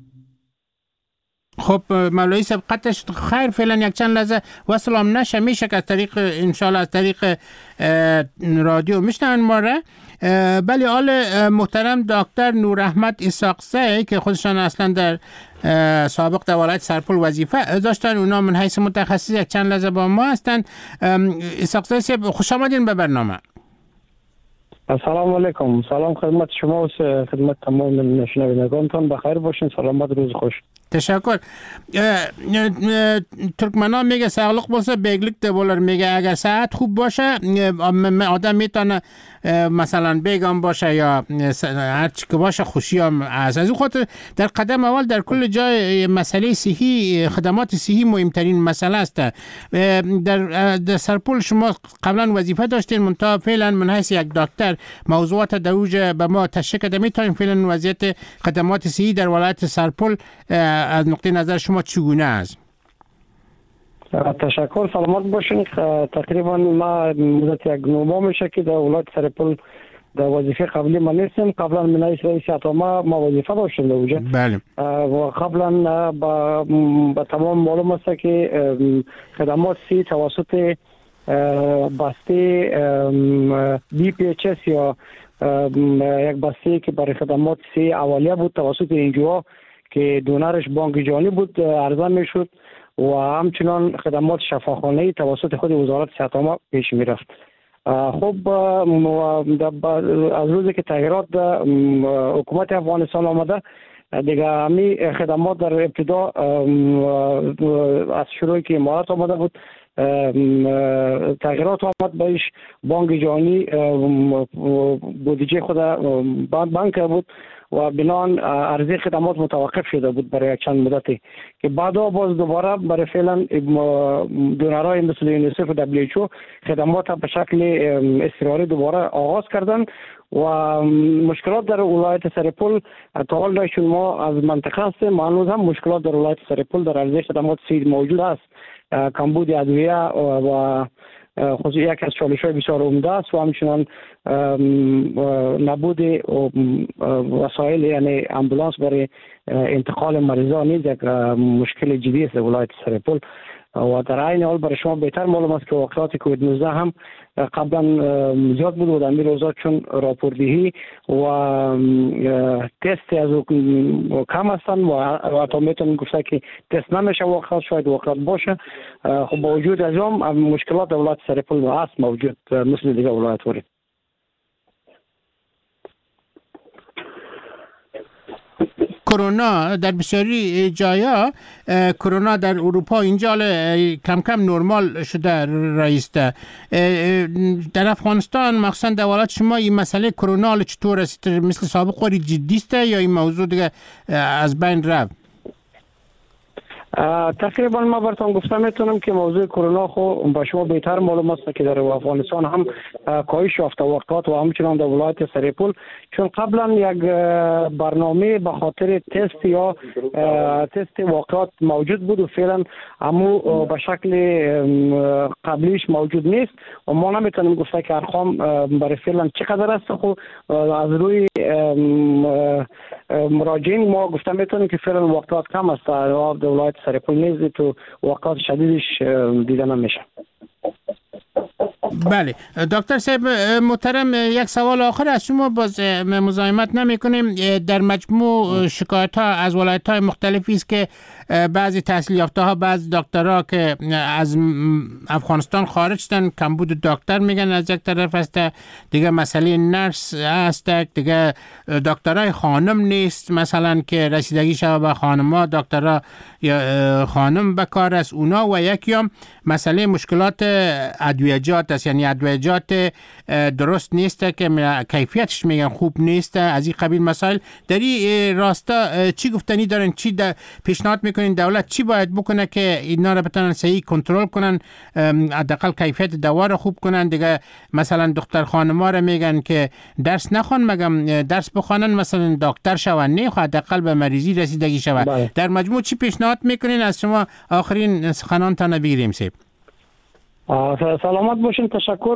B: خب مولایی صاحب قطع شد. خیر فعلا یک چند لحظه وصل هم نشه، میشه که از طریق انشالله از طریق رادیو میشنون ما را. بله آل محترم دکتر نور احمد اسحاقزی که خودشان اصلا در سابق در ولایت سرپل وظیفه داشتن، اونا من حیث متخصص یک چند لحظه با ما هستن. اسحاقزی صاحب خوش آمدین به برنامه.
L: السلام علیکم. سلام خدمت شما و خدمت تمام شنوندگانتان. بخیر باشین، سلامت، روز خوش.
B: تشکر. ترکمنان میگه ساغلق باشه بیگلیک دبولر، میگه اگر صحت خوب باشه آدم میتونه مثلا بیگم باشه یا هر چی که باشه خوشی هم از از خاطر در قدم اول در کل جای مسئله صحی، خدمات صحی مهمترین مسئله است. در, در سرپل شما قبلا وظیفه داشتین، منتها فعلا من حیث یک دکتر موضوعات در اوج به ما تشریح کرده، میتونیم فعلا وضعیت خدمات صحی در ولایت سرپل از نقطه نظر شما چگونه است؟
L: تشکر، سلامت باشین. تقریبا ما مدت یک نو ماه میشه که در ولایت سرپل در وظیفه قبلی ما نیستیم. قبلا من رئیس رئیس اتاما ما وظیفه داشتیم در اونجا.
B: بله.
L: و قبلا با, با تمام معلوم است که خدمات سی توسط بسته بی پی اچ اس یا یک بسته که برای خدمات سی اولیه بود توسط اینجا که دونرش بانک جهانی بود عرضه میشد و همچنان خدمات شفاخانه‌ای توسط خود وزارت صحت عامه پیش میرفت. خب از روزی که تغییرات حکومت افغانستان آمده دیگه همین خدمات در ابتدا از شروعی که امارات آمده بود تغییرات آمد بهش. بانک جهانی بودجه خود بند کرده بود و بنان عرضه خدمات متوقف شده بود برای چند مدتی که بعدا باز دوباره برای فعلا دونرهای مثل یونیسف و دبلیو اچ او خدمات به شکل اضطراری دوباره آغاز کردن و مشکلات در ولایت سرپل تا حال چون ما از منطقه هستیم، ما هنوز هم مشکلات در ولایت سرپل در عرضه خدمات سید موجود است. کمبود ادویه و خصوصی یک از چالش‌های بسیار عمده است و همچنان نبود وسایل یعنی امبولانس برای انتقال مریضان نیز یک مشکل جدی است در ولایت سرپل. و در عین حال برای شما بهتر معلوم است که واقعات کووید نوزده هم قبلا زیاد بود و در این روزا چون راپوردهی و تست از کم هستند و حتی میتونیم گفته که تست نمیشه واقعات، شاید واقعات باشه. خب با وجود از هم مشکلات در ولایت سرپل هست موجود مثل دیگه ولایت وری.
B: کرونا در بسیاری جایا کرونا در اروپا اینجا کم کم نرمال شده رئیس ده. در افغانستان مخصوصا در ولایت شما این مسئله کرونا چطور است؟ مثل سابق وری جدی است یا این موضوع دیگه از بین رفت؟
L: تقریبا ما براتون گفتم میتونم که موضوع کرونا خو با شما بهتر معلوم است که در افغانستان هم کاهش یافته وقات و همچنان در ولایت سرپل، چون قبلا یک برنامه به خاطر تست یا تست واقعات موجود بود و فعلا همو به شکل قبلیش موجود نیست و ما نمیتونیم گفته که ارقام برای فعلا چقدر است. خو از روی مراجعین ما گفتم میتونیم که فعلا وقتات کم است در ولایت سرپل نیز تو وقات شدیدش دیده نمیشه.
B: بله دکتر صاحب محترم، یک سوال آخر از شما باز مزاحمت نمی کنیم. در مجموع شکایت ها از ولایت های مختلفی است که بعضی تحصیل یافته ها، بعضی دکترها که از افغانستان خارج شدن کمبود دکتر میگن از یک طرف است، دیگه مسئله نرس است، دیگه دکترای خانم نیست مثلا که رسیدگی شده به خانم‌ها، دکترها یا خانم بکار است اونا، و یکی هم مسئله مشکلات ادویجات است، یعنی ادویجات درست نیست که کیفیتش میگن خوب نیست. از این قبیل مسائل در این راستا چی گفتنی دارن؟ چی پیشنهاد میکنین دولت چی باید بکنه که اینا رو بتونن صحیح کنترل کنن، حداقل کیفیت دوا رو خوب کنن؟ دیگه مثلا دختر خانم‌ها رو میگن که درس نخوان، مگم درس بخوانن مثلا دکتر شون، نه حداقل به مریضی رسیدگی شود. بله. در مجموع چی پیشنهاد میکنین؟ از شما آخرین سخنانتان بگیریم. سیب
L: سلامت باشین. تشکر.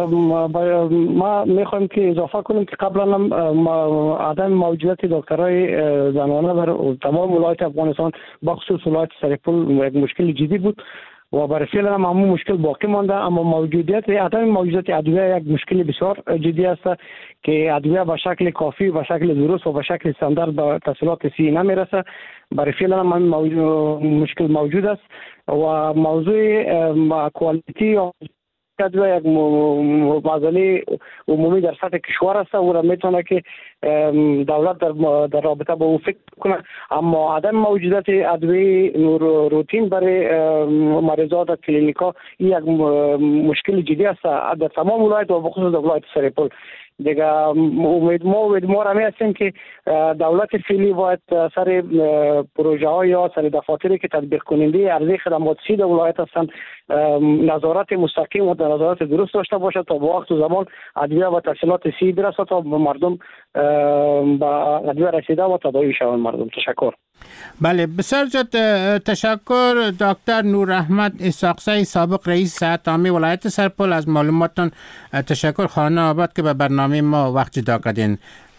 L: ما میخوایم که اضافه کنیم که قبلا هم عدم موجودیت دکترای زنانه در تمام ولایت افغانستان بخصوص ولایت سرپل یک مشکل جدی بود و برای فعلا هم همون مشکل باقی مانده، اما موجودیت عدم موجودیت ادویه یک مشکل بسیار جدی است که ادویه به شکل کافی و به شکل درست و به شکل استاندارد به تحصیلات سی نمیرسه. برای فعلا هم مشکل موجود است و موضوع کوالیتی ادویه یک مسئله عمومی در سطح کشور است و را میتونه که دولت در در رابطه با او فکر کنه، اما عدم موجودیت ادویه روتین برای مریضات در کلینیکا یک مشکل جدی است در تمام ولایت و بخصوص در ولایت سرپل. دیگه امید ما امید ما را می هستیم که دولت فعلی باید سر پروژه ها یا سر دفاتری که تطبیق کننده عرضه خدمات سی در ولایت هستند نظارت مستقیم و نظارت درست داشته باشد تا با وقت و زمان ادویه و تحصیلات سی برسد تا مردم به ادویه رسیده و تداوی شوند مردم. تشکر.
B: بله بسیار زیاد تشکر دکتر نور احمد اسحاقزی، سابق رئیس صحت عامه ولایت سرپل، از معلوماتتان تشکر. خانه آباد که به برنامه ما وقت جدا کردین.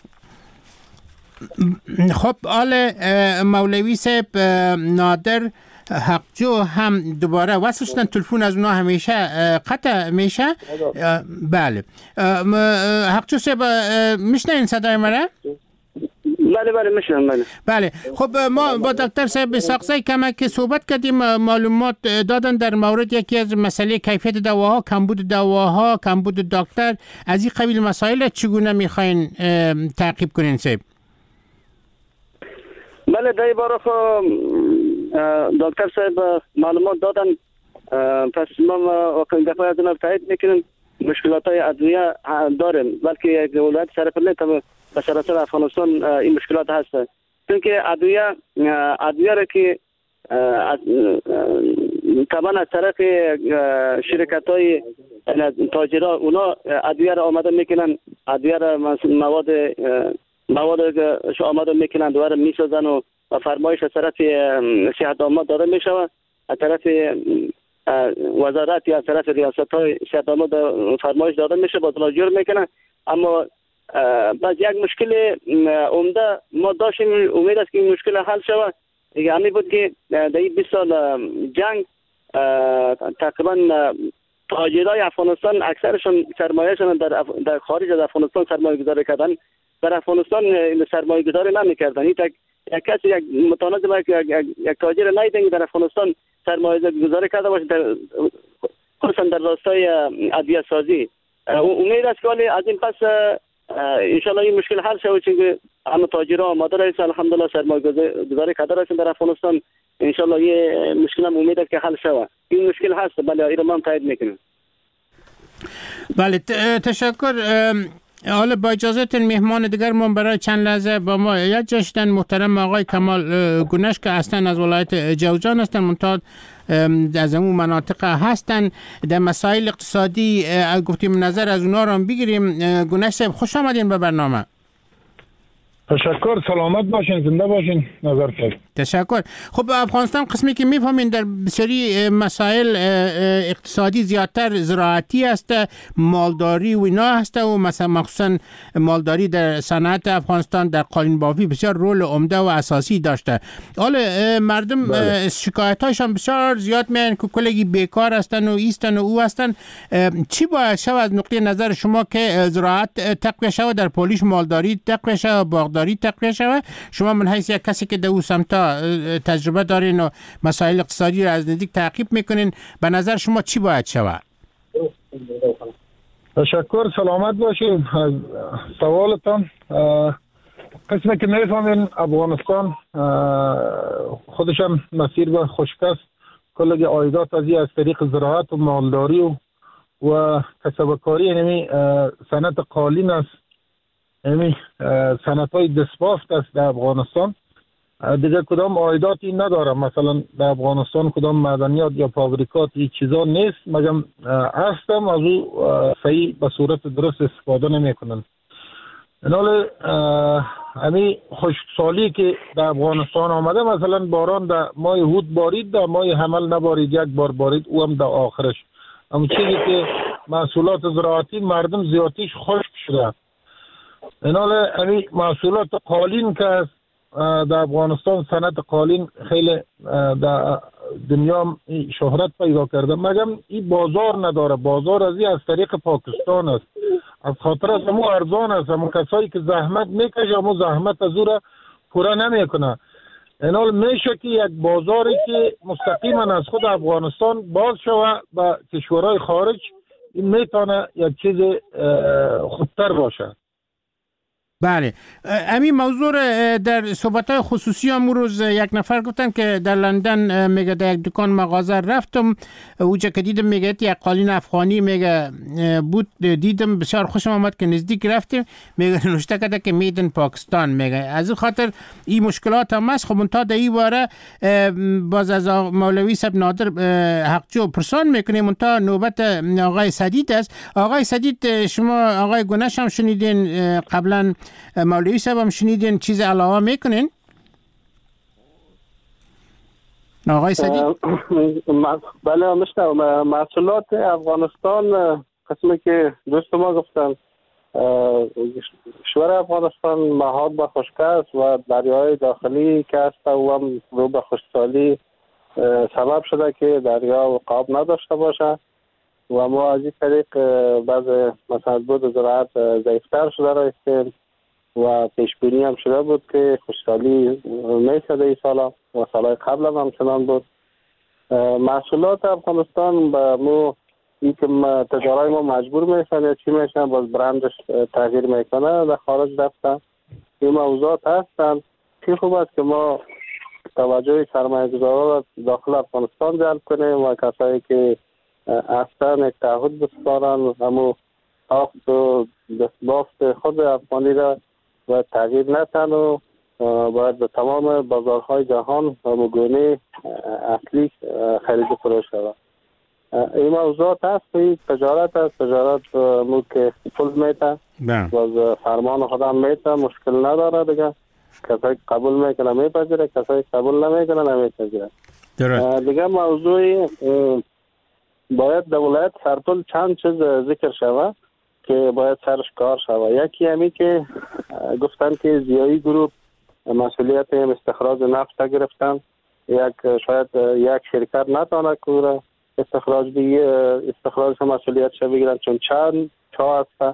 B: خب آل مولوی صاحب نادر حقجو هم دوباره وصل شدن، تلفن از اونا همیشه قطع میشه. بله حقجو صاحب میشنین صدای مرا؟
C: بله بله میشنم. بله
B: بله خب ما با دکتر صاحب اسحاقزی کمک صحبت کردیم، معلومات دادن در مورد یکی از مسئله کیفیت دواها، کمبود دواها، کمبود دکتر. از این قبیل مسائل چگونه میخواین تعقیب کنین صاحب؟
C: بله در باره دکتر صاحب معلومات دادن پس ما واقعا دفعه از اون تایید میکنیم مشکلات های ادویه داریم، بلکه یک ولایت سرپل نیست به سراسر افغانستان این مشکلات هست. چون که ادویه ادویه را که طبعا از طرف شرکت های تاجرها اونا ادویه را آماده میکنن، ادویه را مواد مواد شو آماده میکنن دوباره میسازن و فرمایش از طرف صحت عامه داده میشود، از طرف وزارت یا از طرف ریاست های صحت عامه فرمایش داده میشه، با تلاجر میکنن. اما باز یک مشکل عمده ما داشتیم، امید است که این مشکل حل شود. دیگه همین بود که در این بیست سال جنگ تقریبا تاجرای افغانستان اکثرشون سرمایه‌شون در در خارج از افغانستان سرمایه گذاری کردن، در افغانستان سرمایه گذاری نمی‌کردن. این یک کسی یک متنازع یک یک تاجر ندیدن در افغانستان سرمایه گذاری کرده باشه، خصوصا در راستای ادویه سازی. امید است که از این پس ان شاء الله این مشکل حل شود، چون همه تاجرها آماده هستند الحمدلله سرمایه گذاری کرده هستند در افغانستان. ان شاء الله یه مشکل هم امید است که حل شود. این مشکل هست، بله این ما هم تایید میکنیم.
B: بله تشکر. حالا با اجازهتون مهمان دیگر ما برای چند لحظه با ما یک جشتن محترم آقای کمال گونش که اصلا از ولایت جوزجان هستند، منتها از اون مناطق هستند، در مسائل اقتصادی گفتیم نظر از اونا رو بگیریم. گونش صاحب خوش آمدین به برنامه.
M: تشکر، سلامت باشین، زنده باشین. نظر کرد.
B: تشکر. خب افغانستان قسمی که میفهمین در بسیاری مسائل اقتصادی زیادتر زراعتی است، مالداری و اینا هست و مثلا مخصوصا مالداری در صنعت افغانستان در قالین بافی بسیار رول عمده و اساسی داشته. حالا مردم شکایت هاشون بسیار زیاد میان که کلگی بیکار هستن و ایستن و او هستن. چی باید شود از نقطه نظر شما که زراعت تقویت شود، در پولیش مالداری تقویت شود، باغداری تقویت شود؟ شما من حیث یک کسی که در او سمتا تجربه دارین و مسائل اقتصادی را از نزدیک تعقیب میکنین، به نظر شما چی باید شود؟
M: تشکر، سلامت باشید. از سوالتان قسمی که میفهمین افغانستان خودشم مسیر به خشک است، کلگی عایدات از از طریق زراعت و مالداری و و کسبکاری، یعنی صنعت قالین است، یعنی صنعت های دستبافت است در افغانستان. دیگه کدام عایداتی نداره، مثلا در افغانستان کدام معدنیات یا فابریکات این چیزا نیست، مگم هستم از او صحیح به صورت درست استفاده نمی کنن. اینال همی خشکسالی که در افغانستان آمده، مثلا باران در ماه هود بارید، در ماه حمل نبارید، یک بار بارید، او هم در آخرش. اما چیزی که محصولات زراعتی مردم زیادیش خشک شده. اینال همی محصولات قالین که در افغانستان صنعت قالین خیلی در دنیا شهرت پیدا کرده، مگم این بازار نداره. بازار از این از طریق پاکستان است، از خاطر از همون ارزان است، همون کسایی که زحمت میکشه همون زحمت از او را پورا نمیکنه. اینال میشه که یک بازاری که مستقیما از خود افغانستان باز شوه به کشورهای خارج، این میتونه یک چیز خودتر باشه.
B: بله، همین موضوع در صحبت‌های خصوصی هم روز یک نفر گفتن که در لندن میگه در یک دکان مغازه رفتم، اونجا که دیدم میگه یک قالین افغانی میگه بود، دیدم بسیار خوشم آمد که نزدیک رفتیم، میگه نوشته کرده که میدن پاکستان. میگه از این خاطر این مشکلات هم هست. خب منتها در این باره باز از مولوی صاحب نادر حقجو پرسان میکنیم، منتها نوبت آقای سدید است. آقای سدید، شما آقای گونش هم شنیدین، قبلا مولوی صاحب هم شنیدین، چیز علاوه میکنین؟ آقای سدید؟
A: بله مشتم محصولات افغانستان قسمی که دوست ما گفتن، کشور افغانستان محاط به خشک است و دریای داخلی که است و هم رو به خشکسالی سبب شده که دریا قاب نداشته باشه و ما از این طریق بعض مثلا بود زراعت ضعیفتر شده رایستیم و پیشبینی هم شده بود که خشکسالی میسده این سالا و سالهای قبل هم همچنان بود. محصولات افغانستان به مو این که تجارای ما مجبور میشن یا چی میشن باز برندش تغییر میکنه در خارج رفتن، این موضوعات هستن که خوب است که ما توجه سرمایه‌گذاران را داخل افغانستان جلب کنه و کسایی که اصلا یک تعهد بسپارن همو آفت و دستبافت خود افغانی را و تغییر نتن و باید به تمام بازارهای جهان همگونه اصلی خرید و فروش شود. این موضوعات هست، این تجارت هست، تجارت مو که پول میته و فرمان خودم میته، مشکل نداره دیگه. کسایی قبول میکنه میپذیره، کسایی قبول نمیکنه نمیپذیره. دیگه موضوعی باید دولت سرپل چند چیز ذکر شود که باید سرش کار شود. یکی همی که گفتن که زیایی گروپ مسئولیت استخراج نفت گرفتن، یک شاید یک شرکت نتونه که استخراج بگیر استخراج مسئولیت شو بگیرن چون چند چا هست.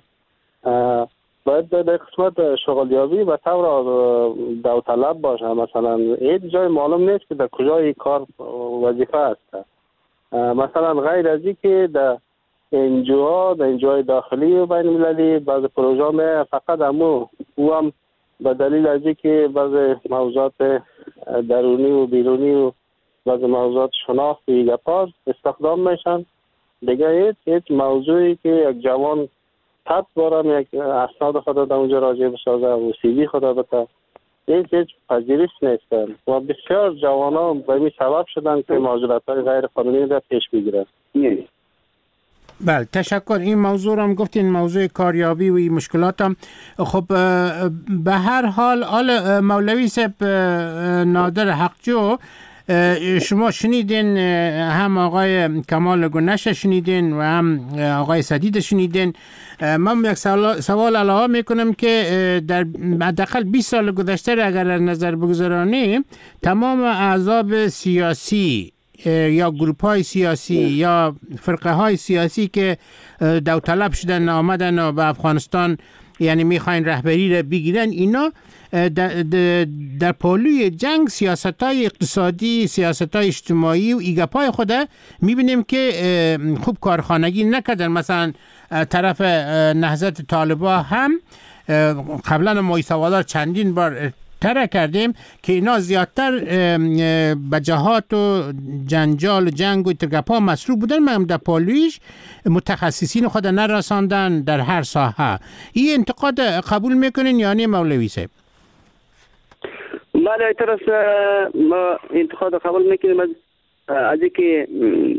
A: باید در قسمت شغلیابی و طور داوطلب باشه. مثلا این جای معلوم نیست که در کجای کار وظیفه هست. مثلا غیر از این که در انجوها در انجوهای داخلی و بین المللی بعض پروژه می فقط همو او هم به دلیل از این که بعض موضوعات درونی و بیرونی و بعض موضوعات شناخت و گپاز استخدام میشن. دیگه هیچ هیچ موضوعی که یک جوان تب بارم یک اسناد خدا در اونجا راجع بسازه و سی وی خدا بته هیچ هیچ پذیرش نیستن و بسیار جوان ها به این سبب شدن که مهاجرت های غیر قانونی را پیش بگیرن.
B: بله تشکر. این موضوع هم گفتین، موضوع کاریابی و این مشکلات هم. خب به هر حال آل مولوی صاحب نادر حقجو، شما شنیدین، هم آقای کمال گنش شنیدین و هم آقای سدید شنیدین. من یک سوال علاوه میکنم که در حداقل بیست سال گذشته اگر نظر بگذارانیم تمام احزاب سیاسی یا گروپ های سیاسی یا فرقه های سیاسی که داوطلب شدن آمدن و به افغانستان یعنی میخواین رهبری را بگیرن، اینا در, در پالوی جنگ سیاست های اقتصادی، سیاست های اجتماعی و ایگپای خود میبینیم که خوب کارخانگی نکردن. مثلا طرف نهضت طالبا هم قبلا ما سوالار چندین بار تره کردیم که اینا زیادتر به جهات و جنجال و جنگ و ترگپا مصروف بودن، مهم در پالویش متخصصین خود نرساندن در هر ساحه. این انتقاد قبول میکنین یعنی مولوی صاحب؟
C: بله طرف ما انتقاد قبول میکنیم از از اینکه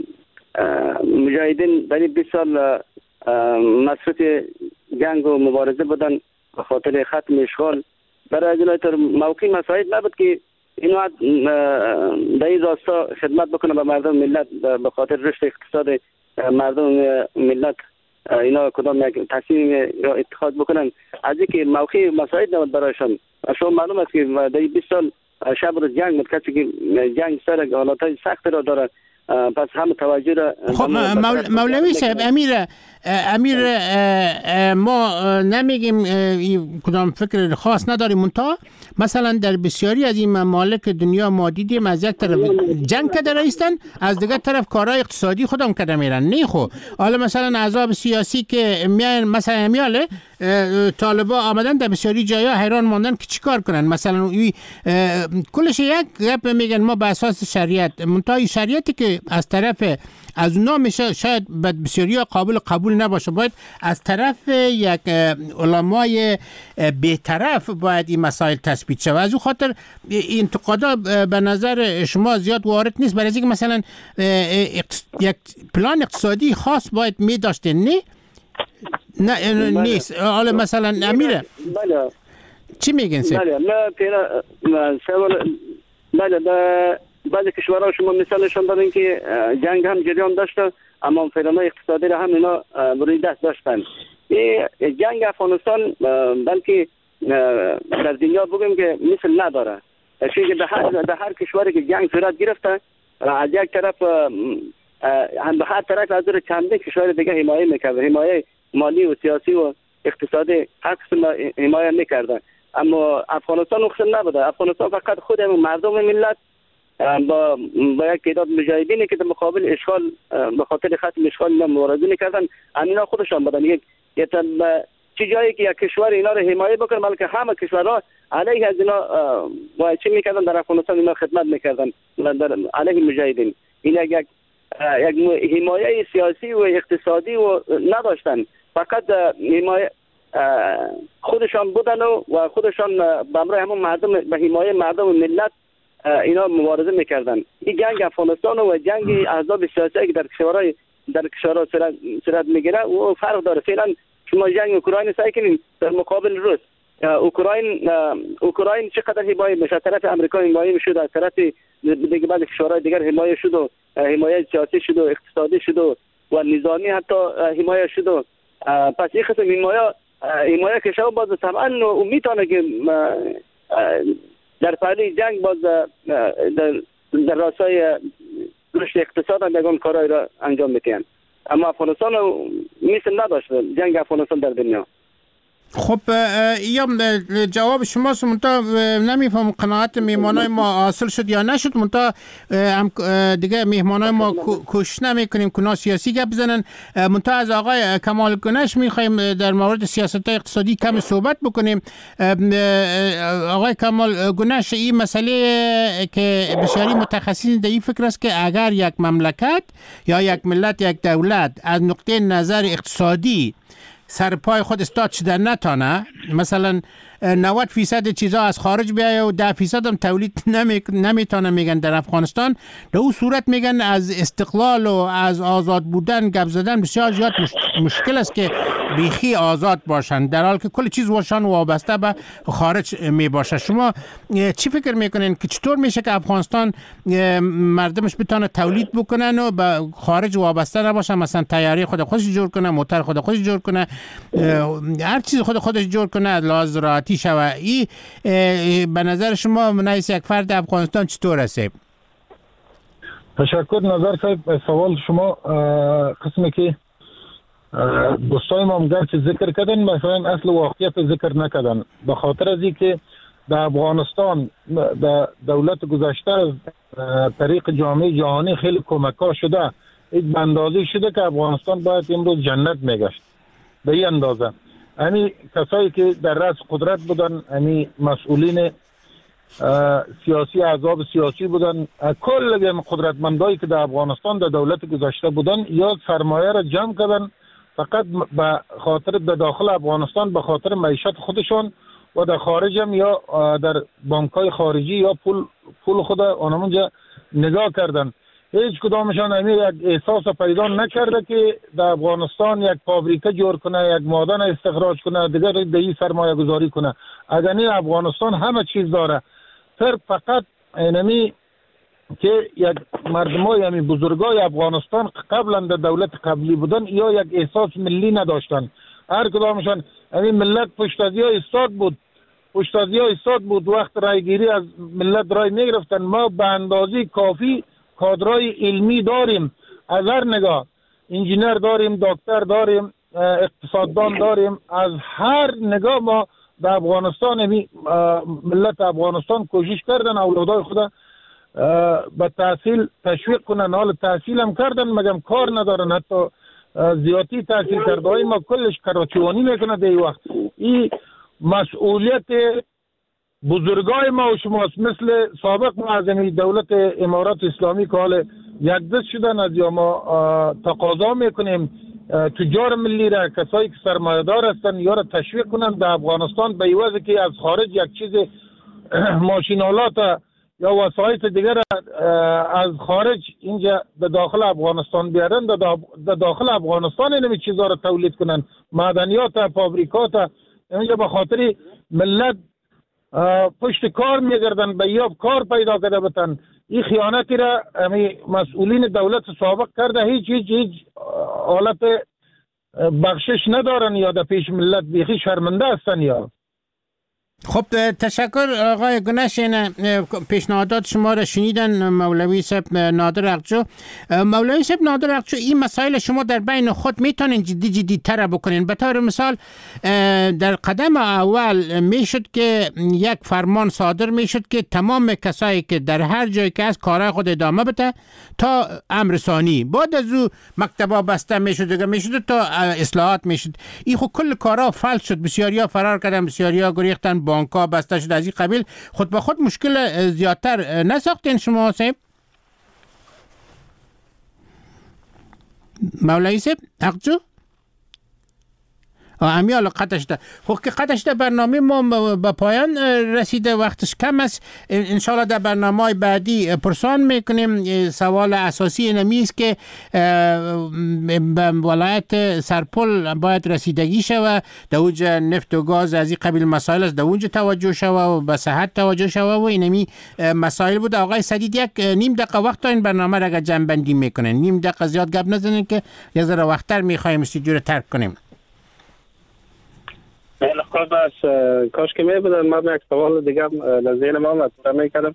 C: مجاهدین برای بیست سال مصروف جنگ و مبارزه بودن به خاطر ختم اشغال. برای از اینای موقعی مساعد نبود که اینو در این راستا خدمت بکنه به مردم ملت به خاطر رشد اقتصاد مردم ملت. اینا کدام یک تصمیم را اتخاذ بکنن از اینکه موقعی مساعد نبود برایشان. شما معلوم است که در بیست سال شب روز جنگ بود، کسی که جنگ سر حالاتهای سخت را داره پس هم توجه را.
B: خب مولوی صاحب، امیر امیر ما نمیگیم کدام فکر خاص نداریم، منتها مثلا در بسیاری از این ممالک دنیا ما دیدیم از یک طرف جنگ کده رایستن، از دیگر طرف کارهای اقتصادی خودم کده میرن. نه خب حالا مثلا احزاب سیاسی که میان مثلا میاله طالبا آمدن در بسیاری جایا حیران ماندن که چی کار کنن. مثلا کلش یک گپ میگن ما به اساس شریعت، منتها شریعتی که از طرف از اونا میشه شاید بسیاری قابل قبول نباشه، باید از طرف یک علمای بی‌طرف باید این مسائل تثبیت شود. از اون خاطر انتقادا به نظر شما زیاد وارد نیست، برای اینکه مثلا یک پلان اقتصادی خاص باید می داشته. نه نه نیست. حالا مثلا امیره
C: بله
B: چی میگین سه؟
C: بله ما پیرا سوال بله بعضی کشورها شما مثالشون دارین که جنگ هم جریان داشته اما فعلا اقتصادی را هم اینا روی دست داشتن. این جنگ افغانستان بلکه در دنیا بگیم که مثل نداره، چیزی به هر در هر کشوری که جنگ صورت گرفته از یک طرف هم به هر طرف از در چندین کشور دیگه حمایه میکرد، حمایه مالی و سیاسی و اقتصادی هر قسم حمایه میکردن. اما افغانستان اصلا نبوده. افغانستان فقط خود مردم ملت با با یک تعداد مجاهدینی که در مقابل اشغال به خاطر ختم اشغال مبارزه میکردن، امینا خودشان بودن. یک چه جایی که یک کشور اینا رو حمایت بکنه، بلکه همه کشورها علیه از اینا با چی میکردن در افغانستان اینا خدمت میکردن در علیه مجاهدین. این یک یک حمایت سیاسی و اقتصادی و نداشتن، فقط حمایت خودشان بودن و خودشان به امر همون مردم به حمایت مردم و ملت اینا مبارزه میکردن. این جنگ افغانستان و جنگ احزاب سیاسی که در کشورهای در کشورها صورت میگیره و فرق داره. فعلا شما جنگ اوکراین سعی کنین در مقابل روس، اوکراین اوکراین چقدر حمایت میشه، طرف امریکا حمایت میشد، از طرف دیگه بعضی کشورهای دیگر حمایت شد و حمایت سیاسی شد و اقتصادی شد و نظامی حتی حمایت شد. پس این قسم حمایت حمایت کشور باز طبعا میتونه که در پهلوی جنگ باز در, در راستای رشد اقتصاد هم یگان کارهای را انجام میتین. اما افغانستان مثل نداشت جنگ افغانستان در دنیا.
B: خب یا جواب شما منتها نمیفهم قناعت میهمانای ما حاصل شد یا نشد. منتها دیگه میهمانای ما کوشش نمیکنیم که سیاسی گپ بزنن. منتها از آقای کمال گنش میخوایم در مورد سیاست اقتصادی کم صحبت بکنیم. آقای کمال گنش، این مسئله که بسیاری متخصصین در این فکر است که اگر یک مملکت یا یک ملت یک دولت از نقطه نظر اقتصادی سر پای خود استاد شده نتانه، مثلا نود فیصد چیزا از خارج بیایه و ده فیصد هم تولید نمی... نمیتونه میگن در افغانستان، در اون صورت میگن از استقلال و از آزاد بودن گپ زدن بسیار زیاد مش... مشکل است که بیخی آزاد باشن، در حال که کل چیز واشان وابسته به خارج می باشه. شما چی فکر میکنین که چطور میشه که افغانستان مردمش بتونه تولید بکنن و به خارج وابسته نباشن؟ مثلا تیاری خود خودش جور کنه، موتور خود خودش جور کنه، هر چیز خود خودش جور کنه، لحاظ زراعتی شوه. این به نظر شما منایس یک فرد افغانستان چطور است؟
M: تشکر نظر صاحب. سوال شما قسمی که دوستای ما هم گرچه ذکر کردن، مثلا اصل واقعیت ذکر نکردن، به خاطر از اینکه در افغانستان در دولت گذشته از طریق جامعه جهانی خیلی کمک‌ها شده، این به اندازه شده که افغانستان باید امروز جنت میگشت. به این اندازه یعنی کسایی که در رأس قدرت بودن، یعنی مسئولین سیاسی، احزاب سیاسی بودن، کل قدرتمندایی که در افغانستان در دولت گذشته بودن، یا سرمایه را جمع کردن فقط به خاطر در داخل افغانستان به خاطر معیشت خودشان و در خارج هم یا در بانک‌های خارجی یا پول پول خود اونمونجا نگاه کردن. هیچ کدامشان همین یک احساس پیدا نکرده که در افغانستان یک فابریکه جور کنه، یک معدن استخراج کنه، دیگر دیگه سرمایه گذاری کنه. اگر نه افغانستان همه چیز داره، صرف فقط اینمی که یک مردمای همین بزرگای افغانستان قبلا در دولت قبلی بودن یا یک احساس ملی نداشتن. هر کدامشان همین ملت پشتازی های استاد بود پشتازی های استاد بود وقت رایگیری از ملت رای نگرفتن. ما به اندازه کافی کادرای علمی داریم، از هر نگاه انجینر داریم، دکتر داریم، اقتصاددان داریم، از هر نگاه ما در افغانستان همین ملت افغانستان کوشش کردن اولادای خود به تحصیل تشویق کنن. حال تحصیل هم کردن مگم کار ندارن، حتی زیادی تحصیل کرده های ما کلش کراچوانی میکنه. در این وقت این مسئولیت بزرگای ما و شماست، مثل سابق معظمی دولت امارات اسلامی که حال یک دست شدن. از یا ما تقاضا میکنیم تجار ملی را، کسایی که سرمایه دار هستن یا را تشویق کنن در افغانستان، به عوض که از خارج یک چیز ماشینالات یا وسایل دیگر از خارج اینجا به داخل افغانستان بیارن، در داخل افغانستان اینمی چیزها را تولید کنن، معدنیات، فابریکات. اینجا به خاطر ملت پشت کار میگردن، به یاب کار پیدا کرده بتن. این خیانتی را همی مسئولین دولت سابق کرده، هیچ هیچ هیچ حالت بخشش ندارن یا در پیش ملت بیخی شرمنده هستن. یا
B: خب تشکر آقای گنش. پیشنهادات شما را شنیدن مولوی صاحب نادر اقجو. مولوی صاحب نادر اقجو، این مسائل شما در بین خود میتونین جدی جدی تر بکنین. به طور مثال در قدم اول میشد که یک فرمان صادر میشد که تمام کسایی که در هر جایی که از کارهای خود ادامه بده تا امر ثانی، بعد از او مکتبا بسته میشد دیگه میشد تا اصلاحات میشد. این خود کل کارها فلج شد، بسیاریا فرار کردن، بسیاریا گریختن، بانک‌ها بسته شد. از این قبیل خود به خود مشکل زیادتر نساختین شما صاحب؟ مولوی صاحب اقجو امی حالا قطعش ده. خب که قطعش ده برنامه ما به پایان رسیده، وقتش کم است. انشاءالله در برنامه های بعدی پرسان میکنیم. سوال اساسی نمیست که به ولایت سرپل باید رسیدگی شود، در اونجا نفت و گاز از این قبیل مسائل است، در اونجا توجه شود و به صحت توجه شود و اینمی مسائل بود. آقای سدید یک نیم دقیقه وقت تا این برنامه را اگر جمع بندی میکنن، نیم دقیقه زیاد گپ نزنین که یک ذره وقتتر میخوایم استودیو رو ترک کنیم.
A: خب بس کاش که می بودن من یک سوال دیگه لذین ما مطرح میکردم.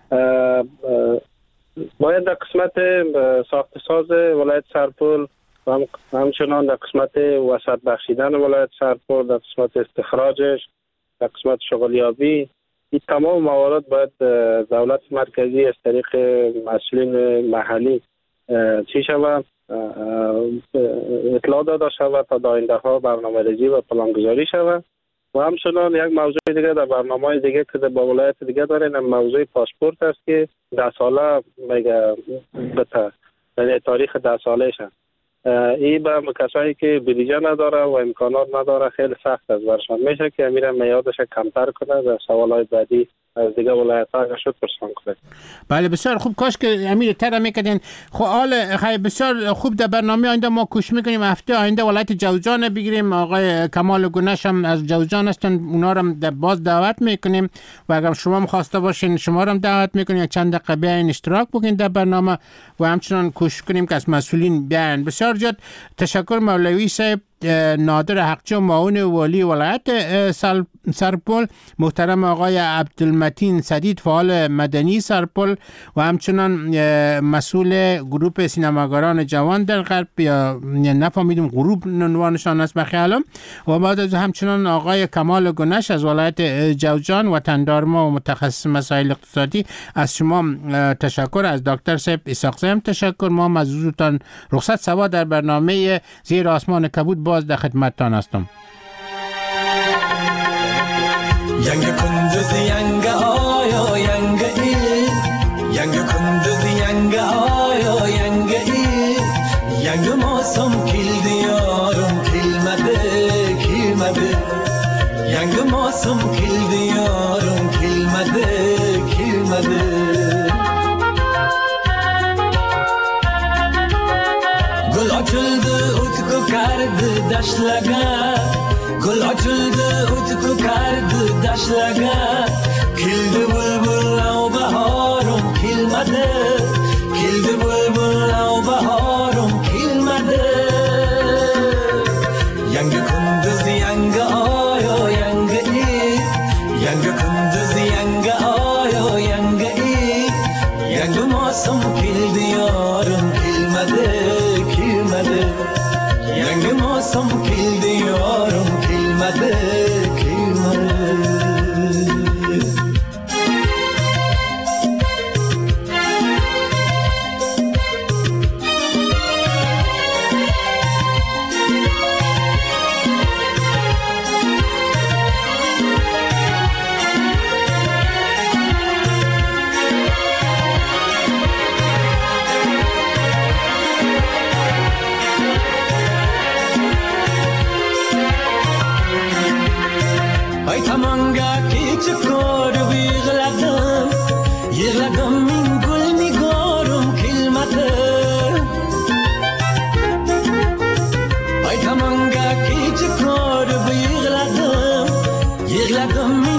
A: باید در قسمت ساخت ساز ولایت سرپل و همچنان در قسمت وسط بخشیدن ولایت سرپل، در قسمت استخراجش، در قسمت شغلیابی، این تمام موارد باید دولت مرکزی از طریق مسئولین محلی چی شود اطلاع داده شود تا آینده ها برنامه ریزی و پلانگذاری شود. و همچنان یک موضوع دیگه در برنامه دیگه که با ولایت دیگه دارین، موضوع پاسپورت است که ده ساله میگه بتا یعنی تاریخ ده ساله شد. این به کسایی که بودجه نداره و امکانات نداره خیلی سخت از برشان میشه که امیر میادش کمتر کنه. در سوالای بعدی از دیگه ولایت ها شد پرسان کنه.
B: بله بسیار خوب، کاش که امیر تر میکردین. خب حال خیلی بسیار خوب. در برنامه آینده ما کوشش میکنیم هفته آینده ولایت جوزجان بگیریم. آقای کمال گنش هم از جوزجان هستن، اونا رو در باز دعوت میکنیم و اگر شما هم خواسته باشین شما رو هم دعوت میکنیم چند دقیقه بیاین اشتراک بکنین در برنامه و همچنان کوشش کنیم که از مسئولین بیاین. بسیار زیاد تشکر مولوی صاحب نادر حقجو، معاون والی ولایت سرپل، محترم آقای عبدالمتین سدید فعال مدنی سرپل و همچنان مسئول گروپ سینماگران جوان در غرب، یا نفهمیدم گروپ عنوانشان است بخیالم، و بعد از همچنان آقای کمال گنش از ولایت جوزجان وطندار ما و متخصص مسائل اقتصادی. از شما تشکر، از دکتر صاحب اسحاق صاحب تشکر. ما از حضورتان رخصت سوا در برنامه زیر آسمان کبود باز در خدمتتان هستم.
N: Yangi kunduz yanga oyo yanga i Yangi kunduz yanga oyo yanga i Yangi mosam kildi yorum kilmadi kilmadi Yangi mosam kildi yorum kilmadi kilmadi Gul ochildi utku kardi dashlaga Gul açıldı utku kardı daşlaga Kildi bulbul av baharım kilmedi Kildi bulbul av baharım kilmedi Yangi kunduz yanga oyo yanga i Yangi kunduz yanga oyo yanga i Yangi mosam kildi yarım kilmedi kilmedi Yangi mosam kildi yarım kilmedi kilmedi Yığladım